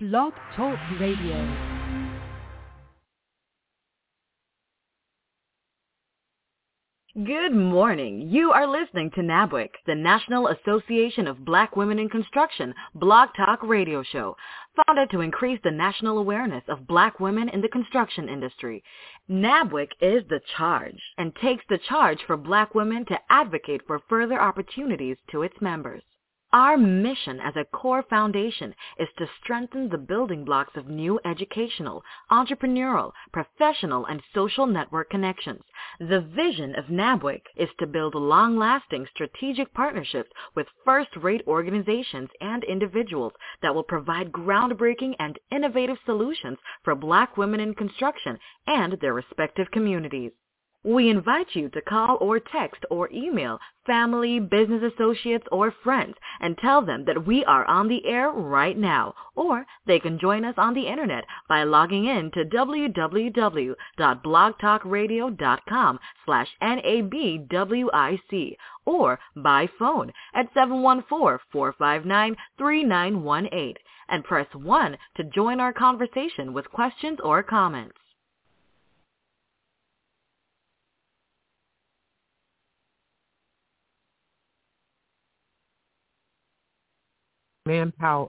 Blog Talk Radio. Good morning. You are listening to NABWIC, the National Association of Black Women in Construction Blog Talk Radio Show, founded to increase the national awareness of Black women in the construction industry. NABWIC is the charge and takes the charge for Black women to advocate for further opportunities to its members. Our mission as a core foundation is to strengthen the building blocks of new educational, entrepreneurial, professional, and social network connections. The vision of NABWIC is to build long-lasting strategic partnerships with first-rate organizations and individuals that will provide groundbreaking and innovative solutions for Black women in construction and their respective communities. We invite you to call or text or email family, business associates, or friends and tell them that we are on the air right now, or they can join us on the internet by logging in to www.blogtalkradio.com/NABWIC or by phone at 714-459-3918 and press 1 to join our conversation with questions or comments. Manpower.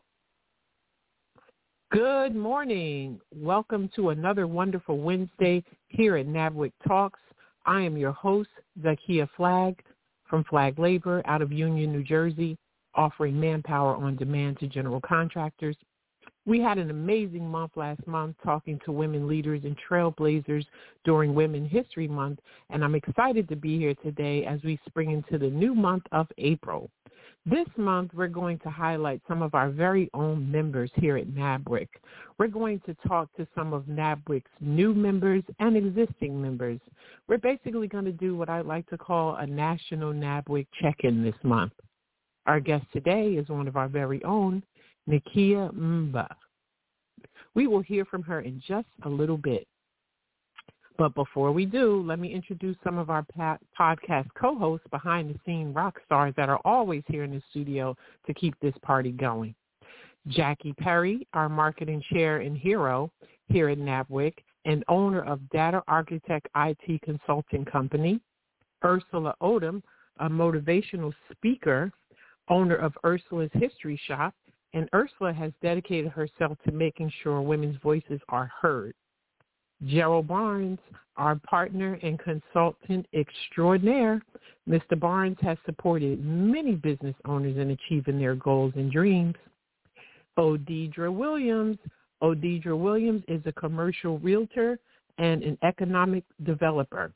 Good morning. Welcome to another wonderful Wednesday here at NABWIC Talks. I am your host, Zakia Flagg from Flagg Labor out of Union, New Jersey, offering manpower on demand to general contractors. We had an amazing month last month talking to women leaders and trailblazers during Women's History Month, and I'm excited to be here today as we spring into the new month of April. This month, we're going to highlight some of our very own members here at NABWIC. We're going to talk to some of NABWIC's new members and existing members. We're basically going to do what I like to call a national NABWIC check-in this month. Our guest today is one of our very own, Nakia Mba. We will hear from her in just a little bit. But before we do, let me introduce some of our podcast co-hosts, behind-the-scene rock stars that are always here in the studio to keep this party going. Jackie Perry, our marketing chair and hero here at NABWIC and owner of Data Architect IT Consulting Company. Ursula Odom, a motivational speaker, owner of Ursula's History Shop, and Ursula has dedicated herself to making sure women's voices are heard. Gerald Barnes, our partner and consultant extraordinaire. Mr. Barnes has supported many business owners in achieving their goals and dreams. Odidra Williams. Odidra Williams is a commercial realtor and an economic developing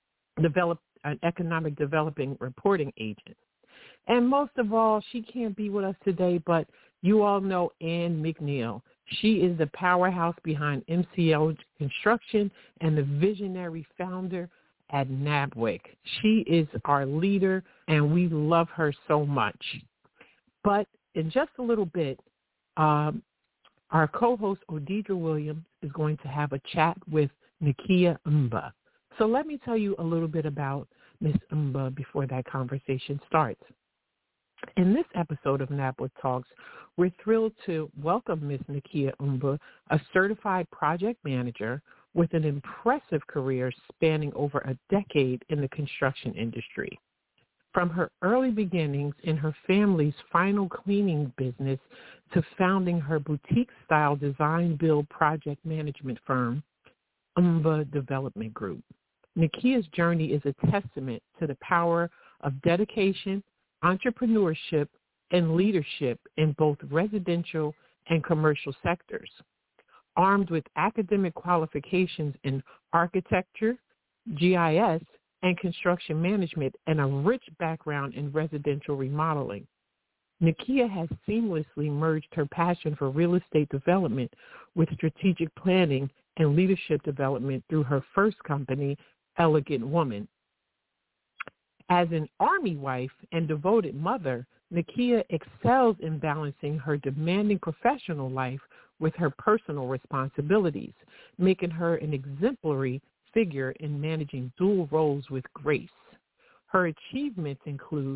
reporting agent. And most of all, she can't be with us today, but you all know Ann McNeil. She is the powerhouse behind MCL Construction and the visionary founder at NABWIC. She is our leader, and we love her so much. But in just a little bit, our co-host Odidra Williams is going to have a chat with Nakia Mba. So let me tell you a little bit about Miss Mba before that conversation starts. In this episode of NABWIC Talks, we're thrilled to welcome Ms. Nakia Mba, a certified project manager with an impressive career spanning over a decade in the construction industry. From her early beginnings in her family's final cleaning business to founding her boutique-style design-build project management firm, Mba Development Group. Nakia's journey is a testament to the power of dedication, entrepreneurship, and leadership in both residential and commercial sectors. Armed with academic qualifications in architecture, GIS, and construction management, and a rich background in residential remodeling, Nakia has seamlessly merged her passion for real estate development with strategic planning and leadership development through her first company, Elegant Woman. As an Army wife and devoted mother, Nakia excels in balancing her demanding professional life with her personal responsibilities, making her an exemplary figure in managing dual roles with grace. Her achievements include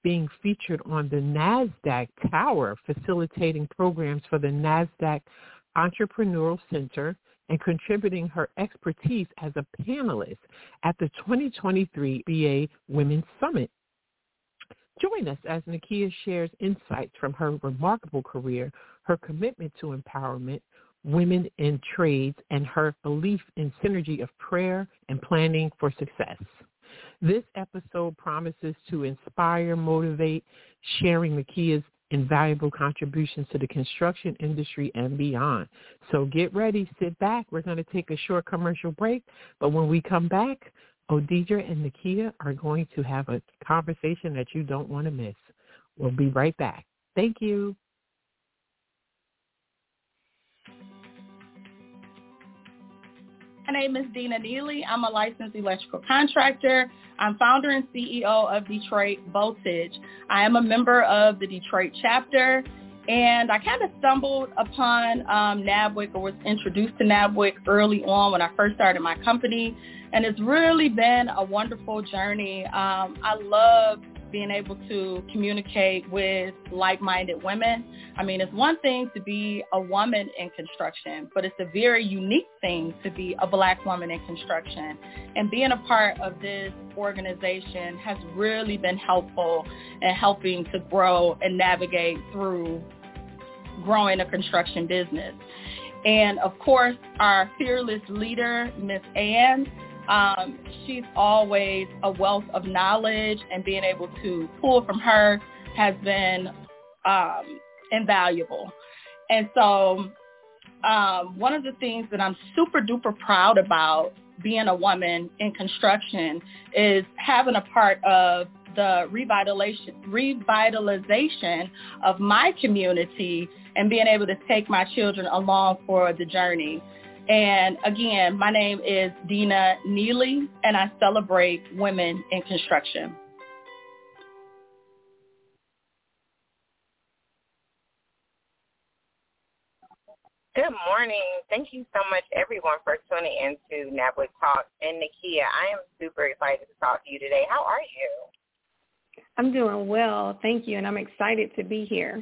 being featured on the NASDAQ Tower, facilitating programs for the NASDAQ Entrepreneurial Center, and contributing her expertise as a panelist at the 2023 BA Women's Summit. Join us as Nakia shares insights from her remarkable career, her commitment to empowerment, women in trades, and her belief in synergy of prayer and planning for success. This episode promises to inspire, motivate, sharing Nakia's invaluable contributions to the construction industry and beyond. So get ready, sit back. We're going to take a short commercial break, but when we come back, Odidra and Nakia are going to have a conversation that you don't want to miss. We'll be right back. Thank you. My name is Dina Neely. I'm a licensed electrical contractor. I'm founder and CEO of Detroit Voltage. I am a member of the Detroit chapter, and I kind of stumbled upon NABWIC, or was introduced to NABWIC early on when I first started my company, and it's really been a wonderful journey. I love being able to communicate with like-minded women. I mean, it's one thing to be a woman in construction, but it's a very unique thing to be a Black woman in construction. And being a part of this organization has really been helpful in helping to grow and navigate through growing a construction business. And of course, our fearless leader, Miss Ann, she's always a wealth of knowledge, and being able to pull from her has been invaluable. And so one of the things that I'm super duper proud about being a woman in construction is having a part of the revitalization of my community and being able to take my children along for the journey. And again, my name is Dina Neely, and I celebrate women in construction. Good morning. Thank you so much, everyone, for tuning in to NABWIC Talk. And Nakia, I am super excited to talk to you today. How are you? I'm doing well, thank you, and I'm excited to be here.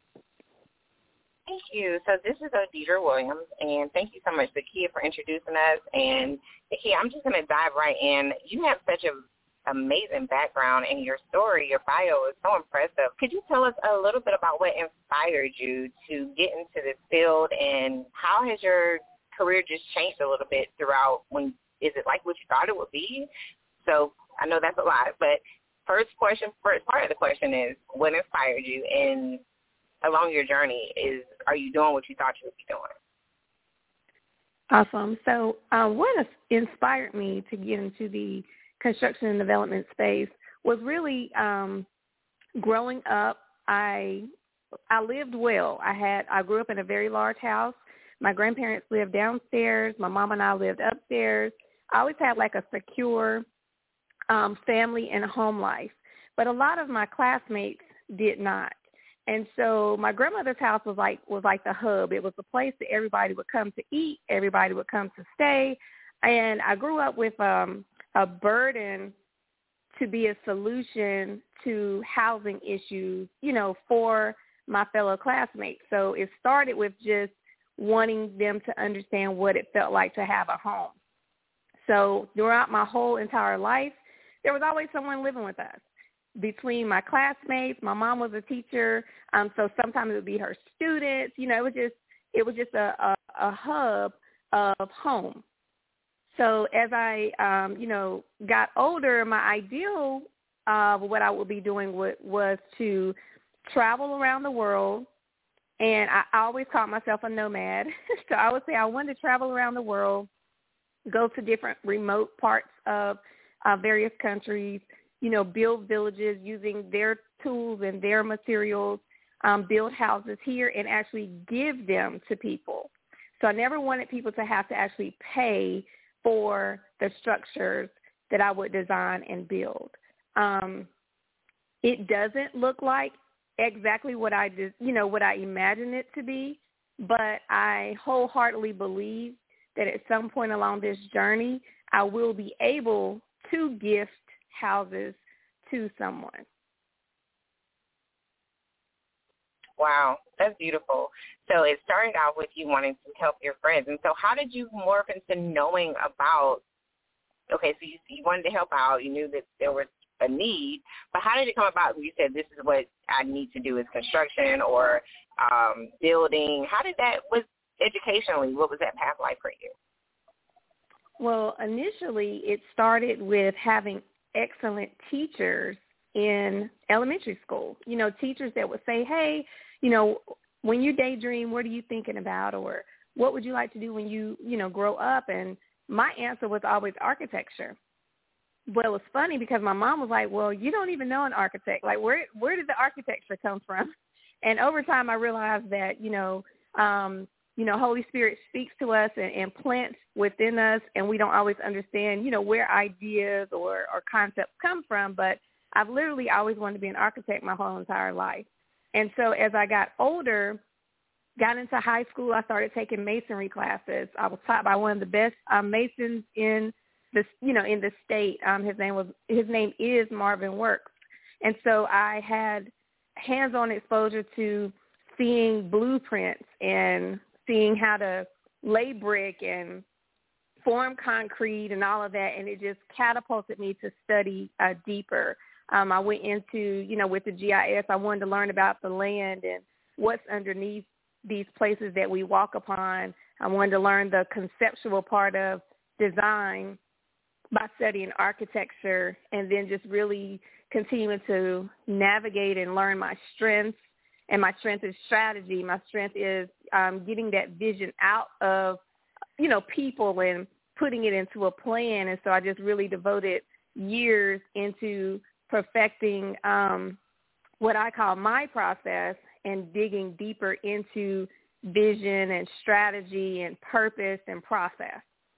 Thank you. So this is Odidra Williams, and thank you so much, Nakia, for introducing us. And Nakia, I'm just going to dive right in. You have such an amazing background, and your story, your bio is so impressive. Could you tell us a little bit about what inspired you to get into this field, and how has your career just changed a little bit throughout? Is it like what you thought it would be? So I know that's a lot, but first part of the question is, what inspired you? And along your journey, are you doing what you thought you would be doing? Awesome. So what inspired me to get into the construction and development space was really growing up. I lived well. I grew up in a very large house. My grandparents lived downstairs. My mom and I lived upstairs. I always had like a secure family and home life, but a lot of my classmates did not. And so my grandmother's house was like the hub. It was the place that everybody would come to eat, everybody would come to stay. And I grew up with a burden to be a solution to housing issues, for my fellow classmates. So it started with just wanting them to understand what it felt like to have a home. So throughout my whole entire life, there was always someone living with us. Between my classmates, my mom was a teacher, so sometimes it would be her students. It was just a hub of home. So as I, got older, my ideal of what I would be doing was to travel around the world, and I always called myself a nomad. So I would say I wanted to travel around the world, go to different remote parts of various countries, build villages using their tools and their materials, build houses here and actually give them to people. So I never wanted people to have to actually pay for the structures that I would design and build. It doesn't look like exactly what I imagined it to be, but I wholeheartedly believe that at some point along this journey, I will be able to gift houses to someone. Wow, that's beautiful. So it started out with you wanting to help your friends. And so how did you morph into knowing about, okay, so you wanted to help out. You knew that there was a need. But how did it come about? You said this is what I need to do is construction or building. How did that, was educationally, what was that path like for you? Well, initially it started with having excellent teachers in elementary school, you know, teachers that would say, hey, you know, when you daydream, what are you thinking about? Or what would you like to do when you know, grow up? And my answer was always architecture. But it was funny because my mom was like, well, you don't even know an architect. Like, where did the architecture come from? And over time I realized that, Holy Spirit speaks to us and plants within us, and we don't always understand, you know, where ideas or concepts come from. But I've literally always wanted to be an architect my whole entire life. And so as I got older, got into high school, I started taking masonry classes. I was taught by one of the best masons in the state. His name is Marvin Works. And so I had hands-on exposure to seeing blueprints and seeing how to lay brick and form concrete and all of that, and it just catapulted me to study deeper. I went into, with the GIS, I wanted to learn about the land and what's underneath these places that we walk upon. I wanted to learn the conceptual part of design by studying architecture, and then just really continuing to navigate and learn my strengths. And my strength is strategy. My strength is getting that vision out of, people and putting it into a plan. And so I just really devoted years into perfecting what I call my process and digging deeper into vision and strategy and purpose and process.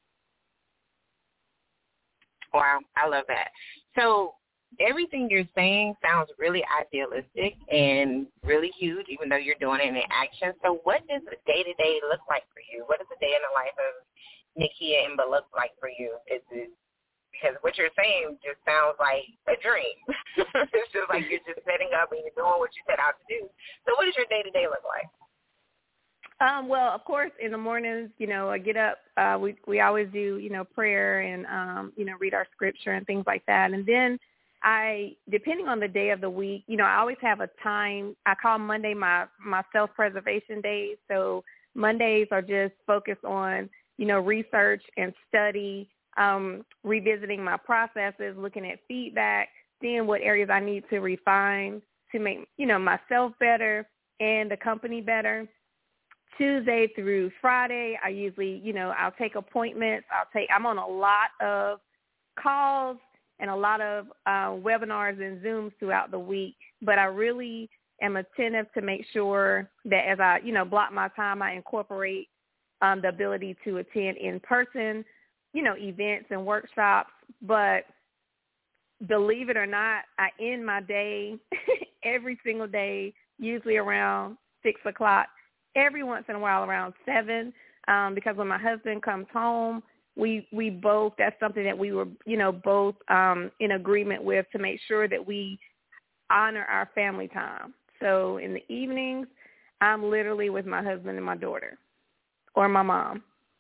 Wow, I love that. So everything you're saying sounds really idealistic and really huge, even though you're doing it in action. So what does a day-to-day look like for you? What does a day in the life of Nikia Imba look like for you? Because what you're saying just sounds like a dream. It's just like you're just setting up and you're doing what you set out to do. So what does your day-to-day look like? Well, of course, in the mornings, I get up. We always do, prayer and, read our scripture and things like that. And then depending on the day of the week, I always have a time. I call Monday my self-preservation days. So Mondays are just focused on, research and study, revisiting my processes, looking at feedback, seeing what areas I need to refine to make, myself better and the company better. Tuesday through Friday, I usually, I'll take appointments. I'm on a lot of calls and a lot of webinars and Zooms throughout the week. But I really am attentive to make sure that as I, block my time, I incorporate the ability to attend in-person, events and workshops. But believe it or not, I end my day every single day, usually around 6 o'clock, every once in a while around 7, because when my husband comes home, we both, that's something that we were, both in agreement with, to make sure that we honor our family time. So in the evenings, I'm literally with my husband and my daughter or my mom.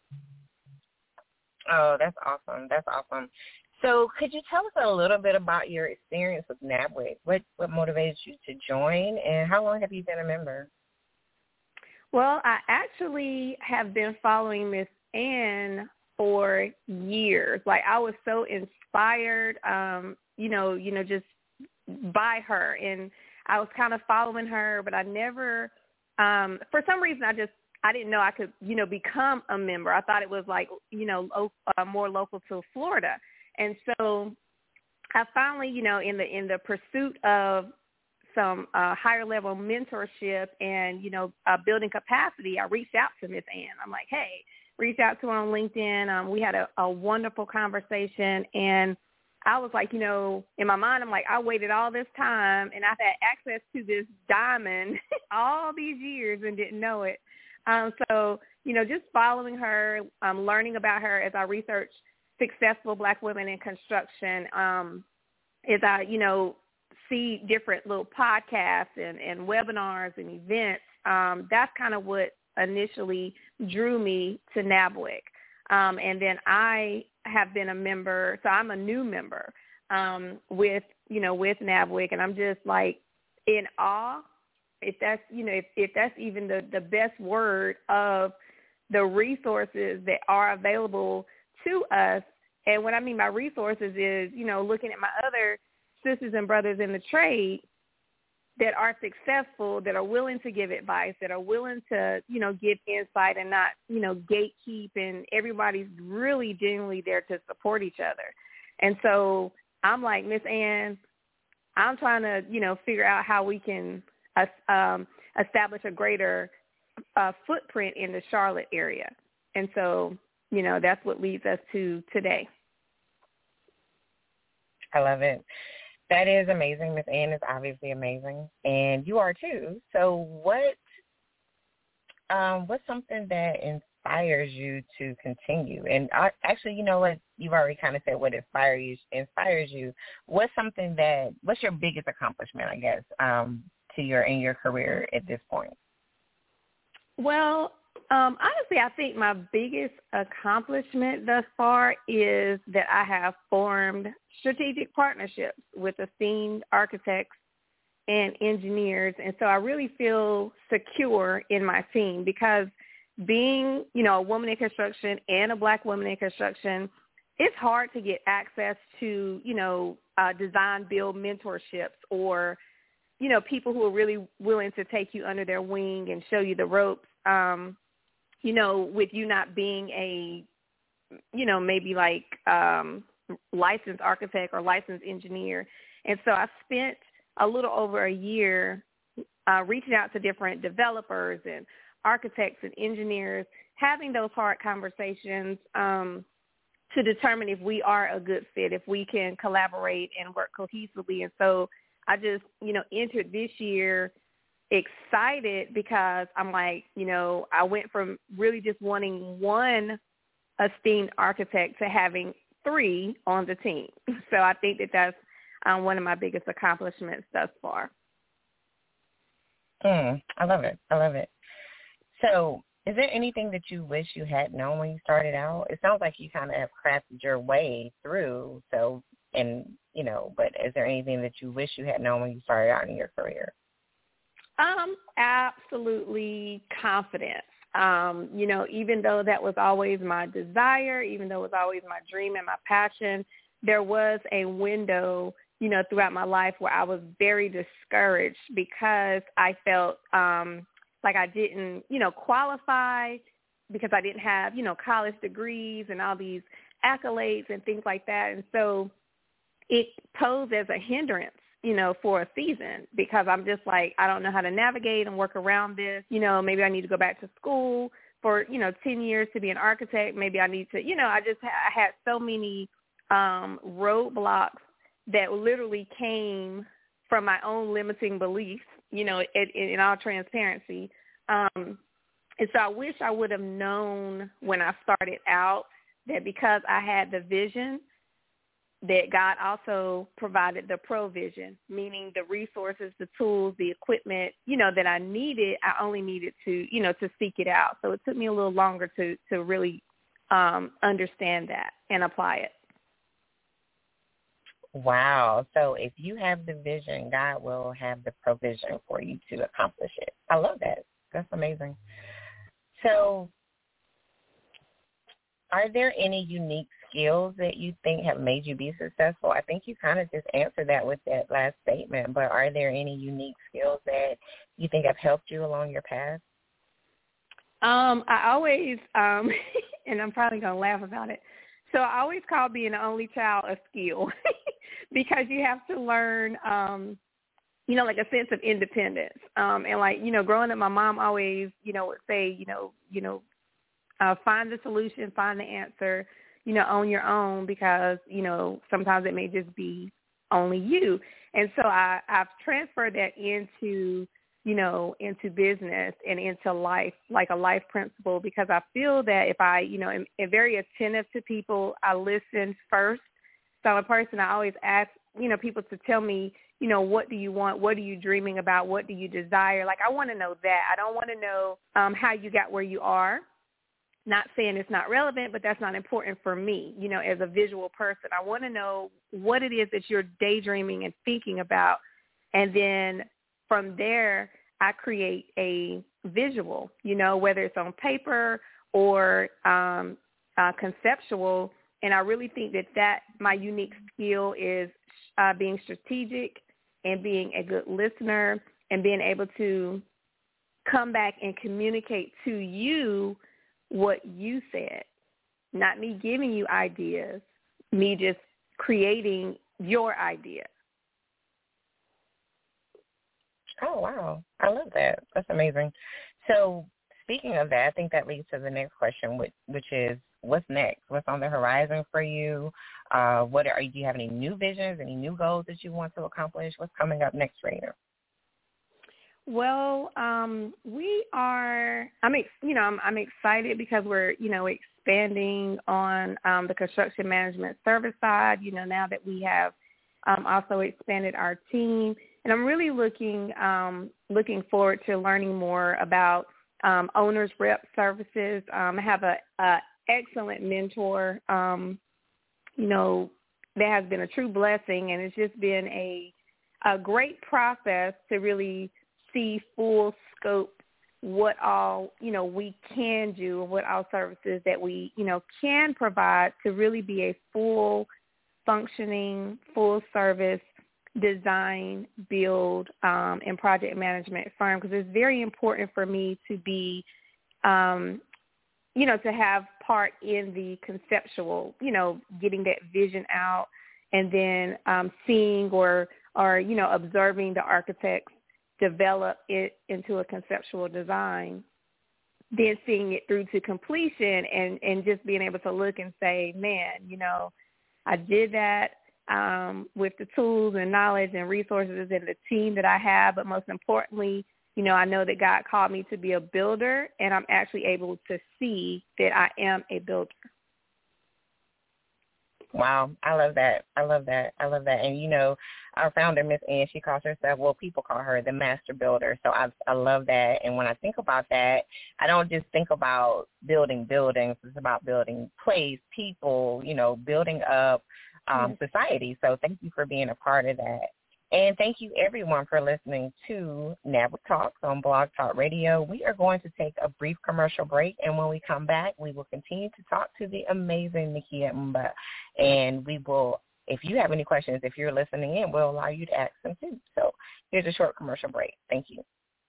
Oh, that's awesome. That's awesome. So could you tell us a little bit about your experience with NABWIC? What motivated you to join, and how long have you been a member? Well, I actually have been following Miss Ann for years. Like, I was so inspired, just by her. And I was kind of following her, but I never, for some reason, I didn't know I could, become a member. I thought it was like, more local to Florida. And so I finally, in the pursuit of some higher level mentorship and, building capacity, I reached out to Miss Ann. I'm like, hey, reached out to her on LinkedIn. We had a wonderful conversation, and I was like, in my mind, I'm like, I waited all this time and I've had access to this diamond all these years and didn't know it. So, just following her, learning about her as I researched successful Black women in construction, as I, see different little podcasts and webinars and events, that's kind of what initially drew me to NABWIC. And then I have been a member, so I'm a new member with NABWIC, and I'm just like in awe, if that's, if that's even the best word, of the resources that are available to us. And what I mean by resources is, looking at my other sisters and brothers in the trade that are successful, that are willing to give advice, that are willing to, give insight and not, gatekeep, and everybody's really genuinely there to support each other. And so I'm like, Miss Ann, I'm trying to, figure out how we can establish a greater footprint in the Charlotte area. And so, that's what leads us to today. I love it. That is amazing. Miss Ann is obviously amazing, and you are too. So what's something that inspires you to continue? And actually, you know what? You've already kind of said what inspires you. What's your biggest accomplishment, I guess, in your career at this point? Well, honestly, I think my biggest accomplishment thus far is that I have formed strategic partnerships with esteemed architects and engineers. And so I really feel secure in my team, because being, a woman in construction and a Black woman in construction, it's hard to get access to, design build mentorships, or, people who are really willing to take you under their wing and show you the ropes. With you not being a, maybe like licensed architect or licensed engineer. And so I spent a little over a year reaching out to different developers and architects and engineers, having those hard conversations to determine if we are a good fit, if we can collaborate and work cohesively. And so I just, entered this year excited, because I'm like, I went from really just wanting one esteemed architect to having 3 on the team. So I think that that's one of my biggest accomplishments thus far. I love it. So is there anything that you wish you had known when you started out? It sounds like you kind of have crafted your way through. So, but is there anything that you wish you had known when you started out in your career? Absolutely confidence. Even though that was always my desire, even though it was always my dream and my passion, there was a window, throughout my life where I was very discouraged, because I felt like I didn't, qualify, because I didn't have, college degrees and all these accolades and things like that. And so it posed as a hindrance, for a season, because I'm just like, I don't know how to navigate and work around this. Maybe I need to go back to school for, 10 years to be an architect. Maybe I need to, I had so many roadblocks that literally came from my own limiting beliefs, in all transparency. And so I wish I would have known when I started out that because I had the vision, that God also provided the provision, meaning the resources, the tools, the equipment, that I needed. I only needed to, to seek it out. So it took me a little longer to really understand that and apply it. Wow. So if you have the vision, God will have the provision for you to accomplish it. I love that. That's amazing. So are there any unique skills that you think have made you be successful? I think you kind of just answered that with that last statement, but are there any unique skills that you think have helped you along your path? I always, and I'm probably going to laugh about it, so I always call being an only child a skill because you have to learn, like a sense of independence. And like, growing up, my mom always, would say, find the solution, find the answer, on your own, because, sometimes it may just be only you. And so I've transferred that into, into business and into life, like a life principle, because I feel that if I, am very attentive to people, I listen first. So I'm a person, I always ask, people to tell me, what do you want? What are you dreaming about? What do you desire? Like, I want to know that. I don't want to know how you got where you are. Not saying it's not relevant, but that's not important for me, as a visual person. I want to know what it is that you're daydreaming and thinking about. And then from there, I create a visual, whether it's on paper or conceptual. And I really think that my unique skill is being strategic and being a good listener and being able to come back and communicate to you what you said, not me giving you ideas, me just creating your idea. Oh, wow. I love that. That's amazing. So speaking of that, I think that leads to the next question, which is, what's next? What's on the horizon for you? Do you have any new visions, any new goals that you want to accomplish? What's coming up next for you? Well, I'm excited because we're, expanding on the construction management service side, now that we have also expanded our team. And I'm really looking forward to learning more about owners rep services. I have a excellent mentor, that has been a true blessing, and it's just been a great process to really see full scope what all, we can do and what all services that we, can provide to really be a full functioning, full service design, build, and project management firm, because it's very important for me to be, to have part in the conceptual, getting that vision out and then seeing or observing the architects develop it into a conceptual design, then seeing it through to completion and just being able to look and say, man, I did that with the tools and knowledge and resources and the team that I have, but most importantly, I know that God called me to be a builder, and I'm actually able to see that I am a builder. Wow, I love that. And, our founder, Miss Ann, she calls herself, people call her the master builder. So I love that. And when I think about that, I don't just think about building buildings. It's about building place, people, building up society. So thank you for being a part of that. And thank you, everyone, for listening to NABWIC Talks on Blog Talk Radio. We are going to take a brief commercial break, and when we come back, we will continue to talk to the amazing Nakia Mba. And we will, if you have any questions, if you're listening in, we'll allow you to ask them too. So here's a short commercial break. Thank you.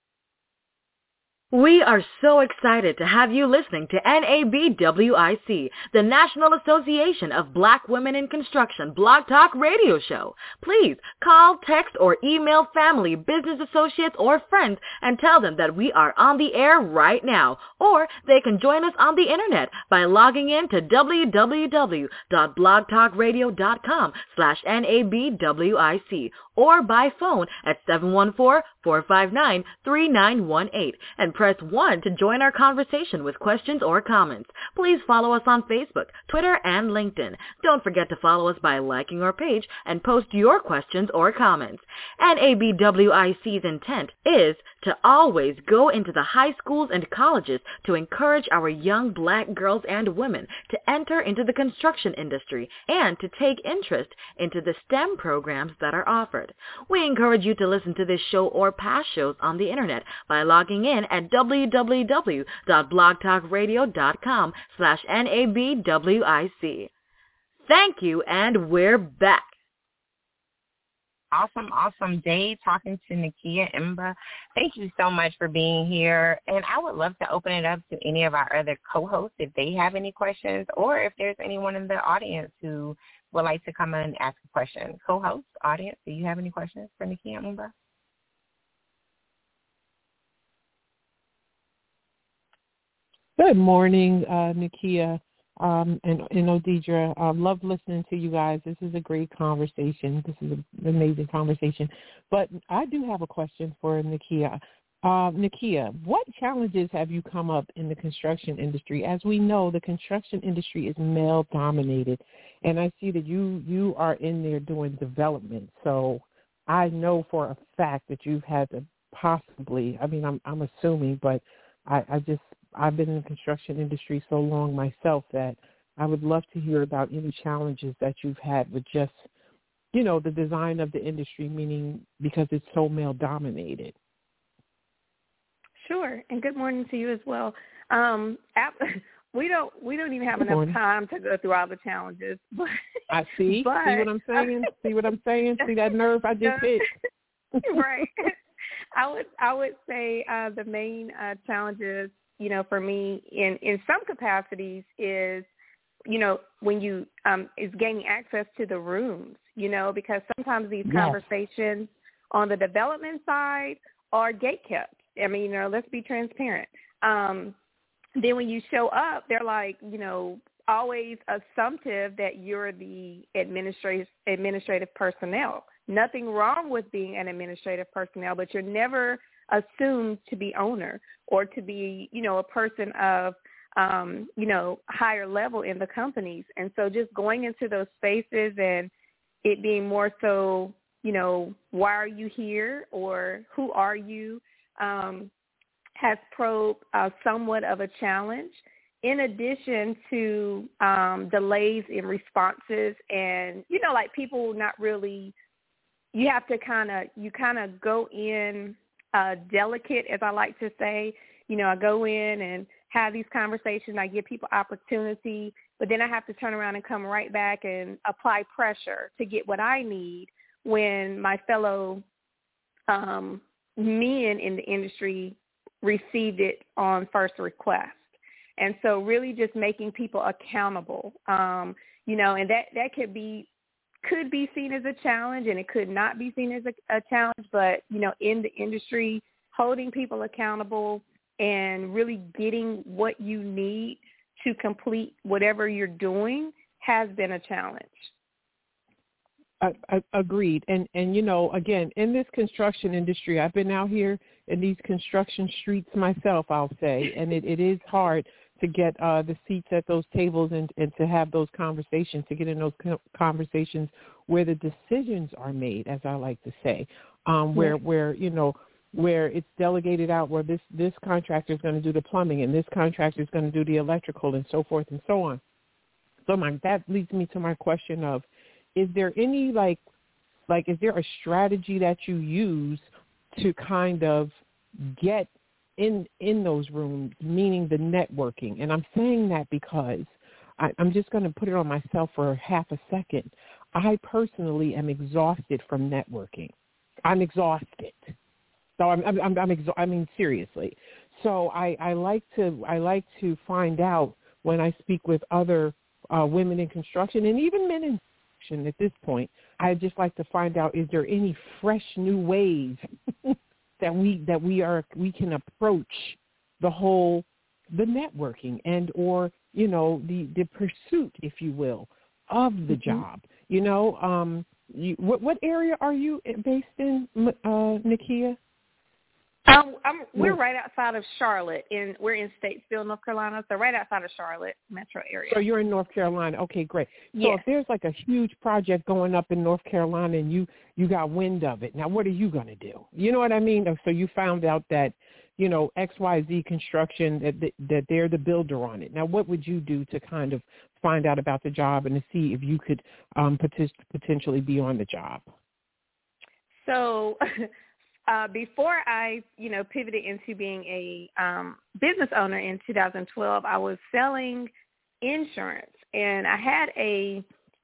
We are so excited to have you listening to NABWIC, the National Association of Black Women in Construction Blog Talk Radio Show. Please call, text, or email family, business associates, or friends and tell them that we are on the air right now. Or they can join us on the internet by logging in to www.blogtalkradio.com/NABWIC or by phone at 714-459-3918 and press 1 to join our conversation with questions or comments. Please follow us on Facebook, Twitter, and LinkedIn. Don't forget to follow us by liking our page and post your questions or comments. NABWIC's intent is to always go into the high schools and colleges to encourage our young Black girls and women to enter into the construction industry and to take interest into the STEM programs that are offered. We encourage you to listen to this show or past shows on the internet by logging in at www.blogtalkradio.com/NABWIC. Thank you, and we're back. Awesome day talking to Nakia Mba. Thank you so much for being here. And I would love to open it up to any of our other co-hosts if they have any questions, or if there's anyone in the audience who would like to come in and ask a question. Co-host, audience, do you have any questions for Nakia Mba? Good morning, Nakia and Odidra. Love listening to you guys. This is a great conversation. This is an amazing conversation. But I do have a question for Nakia. Nakia, what challenges have you come up in the construction industry? As we know, the construction industry is male-dominated, and I see that you are in there doing development. So I know for a fact that you've had to possibly, I mean, I'm assuming, but I've been in the construction industry so long myself that I would love to hear about any challenges that you've had with just, the design of the industry, meaning because it's so male dominated. Sure, and good morning to you as well. We don't even have enough time to go through all the challenges. But I see. See what I'm saying? See that nerve I just hit? Right. I would say the main challenges, for me in some capacities is, when you is gaining access to the rooms, because sometimes these conversations on the development side are gatekept. I mean, let's be transparent. Then when you show up, they're like, always assumptive that you're the administrative personnel. Nothing wrong with being an administrative personnel, but you're never assumed to be owner or to be, a person of, higher level in the companies. And so just going into those spaces and it being more so, why are you here or who are you, has probed somewhat of a challenge, in addition to delays in responses and, like people not really, you have to kind of go in delicate, as I like to say. I go in and have these conversations. I give people opportunity, but then I have to turn around and come right back and apply pressure to get what I need when my fellow men in the industry received it on first request. And so really just making people accountable, and that could be seen as a challenge and it could not be seen as a challenge, but, in the industry, holding people accountable and really getting what you need to complete whatever you're doing has been a challenge. Agreed. And again, in this construction industry, I've been out here in these construction streets myself, I'll say, and it is hard to get the seats at those tables and to have those conversations, to get in those conversations where the decisions are made, as I like to say, where it's delegated out, where this contractor is going to do the plumbing and this contractor is going to do the electrical and so forth and so on. So that leads me to my question of, is there any is there a strategy that you use to kind of get in those rooms, meaning the networking? And I'm saying that because I'm just going to put it on myself for half a second. I personally am exhausted from networking. I'm exhausted. So I mean, seriously. So I like to find out when I speak with other women in construction and even men in construction at this point. I just like to find out, is there any fresh new ways that we can approach the networking and or the pursuit, if you will, of the job. What area are you based in, Nakia? We're right outside of Charlotte. We're in Statesville, North Carolina, so right outside of Charlotte metro area. So you're in North Carolina. Okay, great. So yes. If there's like a huge project going up in North Carolina and you got wind of it, now what are you going to do? You know what I mean? So you found out that, XYZ Construction, that they're the builder on it. Now what would you do to kind of find out about the job and to see if you could potentially be on the job? So before I, pivoted into being a business owner in 2012, I was selling insurance, and I had a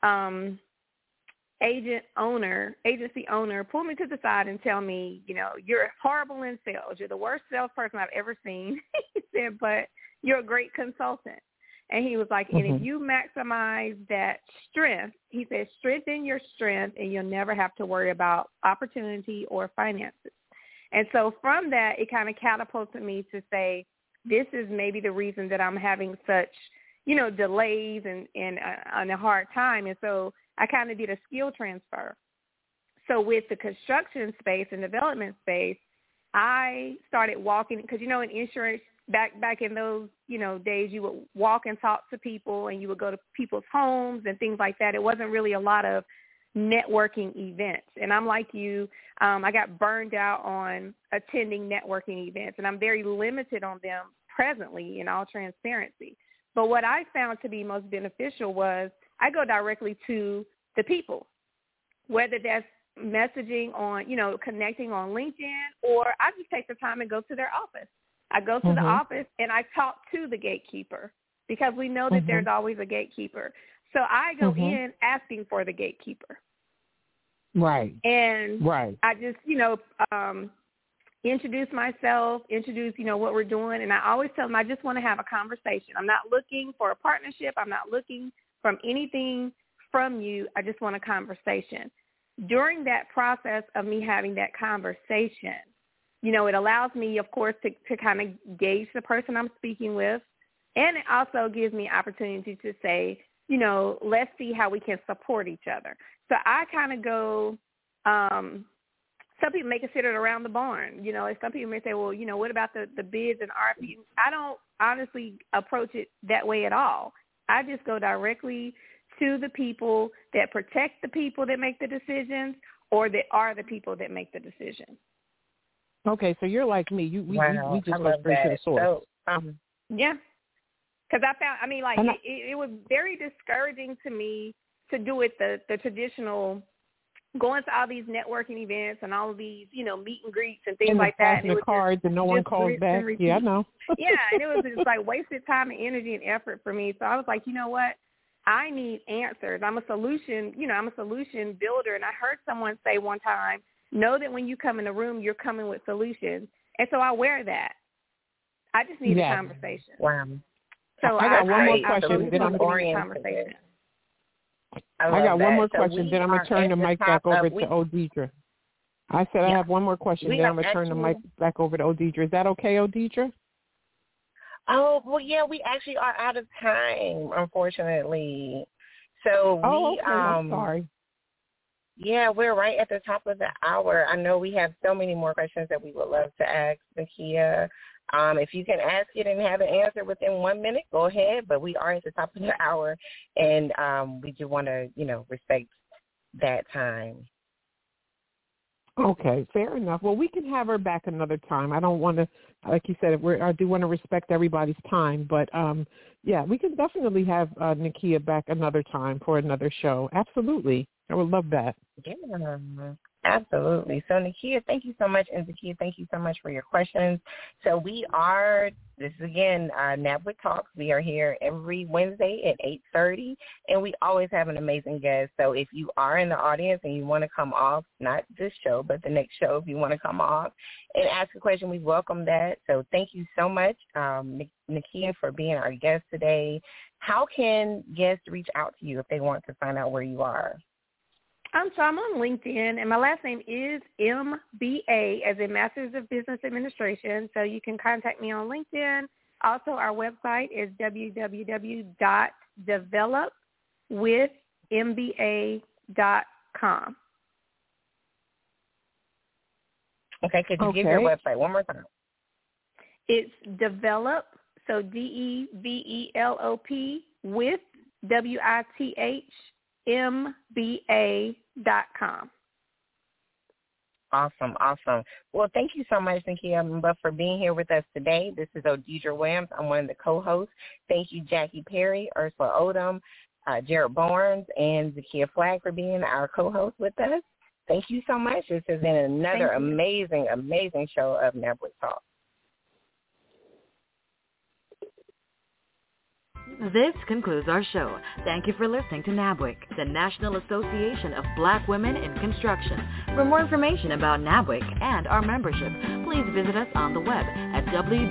agency owner pull me to the side and tell me, you're horrible in sales. You're the worst salesperson I've ever seen. He said, but you're a great consultant. And he was like, and if you maximize that strength, he said, strengthen your strength and you'll never have to worry about opportunity or finances. And so from that, it kind of catapulted me to say, this is maybe the reason that I'm having such, delays and a hard time. And so I kind of did a skill transfer. So with the construction space and development space, I started walking, because, in insurance, back in those, days, you would walk and talk to people and you would go to people's homes and things like that. It wasn't really a lot of networking events. And I'm like you, I got burned out on attending networking events, and I'm very limited on them presently in all transparency. But what I found to be most beneficial was I go directly to the people, whether that's messaging on, connecting on LinkedIn, or I just take the time and go to their office. I go to the office and I talk to the gatekeeper, because we know that there's always a gatekeeper. So I go in asking for the gatekeeper. Right. And I just, introduce myself, introduce, what we're doing. And I always tell them I just want to have a conversation. I'm not looking for a partnership. I'm not looking from anything from you. I just want a conversation. During that process of me having that conversation, it allows me, of course, to kind of gauge the person I'm speaking with. And it also gives me opportunity to say, let's see how we can support each other. So I kind of go, some people may consider it around the barn. Some people may say, well, what about the bids and RFPs? I don't honestly approach it that way at all. I just go directly to the people that protect the people that make the decisions, or that are the people that make the decisions. Okay, so you're like me. We just go straight to the source. So, yeah. Because I found, it was very discouraging to me to do it the traditional, going to all these networking events and all of these, meet and greets and things like that. And the cards and no one calls back. Yeah, I know. Yeah, and it was just like wasted time and energy and effort for me. So I was like, you know what? I need answers. I'm a solution builder. And I heard someone say one time, know that when you come in the room, you're coming with solutions. And so I wear that. I just need a conversation. Wow. So I got one more question. Then I'm conversation. I got one more question. Then I'm going to turn the mic back over to Odedra. I said I have one more question. Then I'm going to turn the mic back over to Odedra. Is that okay, Odedra? Oh, well, yeah, we actually are out of time, unfortunately. So I'm sorry. Yeah, we're right at the top of the hour. I know we have so many more questions that we would love to ask Nakia. If you can ask it and have an answer within 1 minute, go ahead. But we are at the top of the hour, and we do want to, respect that time. Okay, fair enough. Well, we can have her back another time. I don't want to, like you said, I do want to respect everybody's time. But, we can definitely have Nakia back another time for another show. Absolutely. I would love that. Yeah, absolutely. So, Nakia, thank you so much. And Zakia, thank you so much for your questions. So this is again, NABWIC Talks. We are here every Wednesday at 8:30, and we always have an amazing guest. So if you are in the audience and you want to come off, not this show, but the next show, if you want to come off and ask a question, we welcome that. So thank you so much, Nakia, for being our guest today. How can guests reach out to you if they want to find out where you are? So I'm on LinkedIn, and my last name is MBA, as in Masters of Business Administration. So you can contact me on LinkedIn. Also, our website is www.developwithmba.com. Okay, could you give your website one more time? It's develop, so DEVELOP, with WITHMBA.com. Awesome. Well, thank you so much, Nakia, for being here with us today. This is Odedra Williams. I'm one of the co-hosts. Thank you, Jackie Perry, Ursula Odom, Jared Barnes, and Zakia Flagg for being our co-host with us. Thank you so much. This has been another amazing show of NABWIC Talk. This concludes our show. Thank you for listening to NABWIC, the National Association of Black Women in Construction. For more information about NABWIC and our membership, please visit us on the web at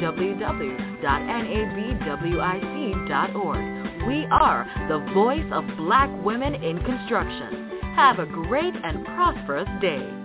www.nabwic.org. We are the voice of Black women in construction. Have a great and prosperous day.